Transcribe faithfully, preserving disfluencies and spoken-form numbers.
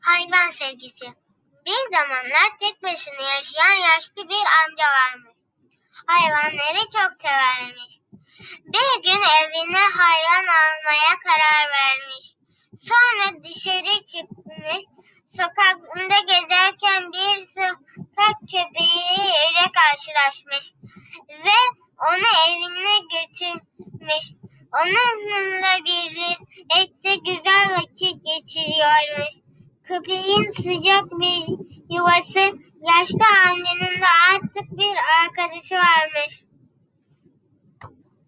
Hayvan sevgisi. Bir zamanlar tek başına yaşayan yaşlı bir amca varmış. Hayvanları çok severmiş. Bir gün evine hayvan almaya karar vermiş. Sonra dışarı çıkmış. Sokakta gezerken bir sokak köpeğiyle karşılaşmış ve onu evine götürmüş. Onunla birlikte güzel vakit geçiriyormuş. Köpeğin sıcak bir yuvası, yaşlı amcanın da artık bir arkadaşı varmış.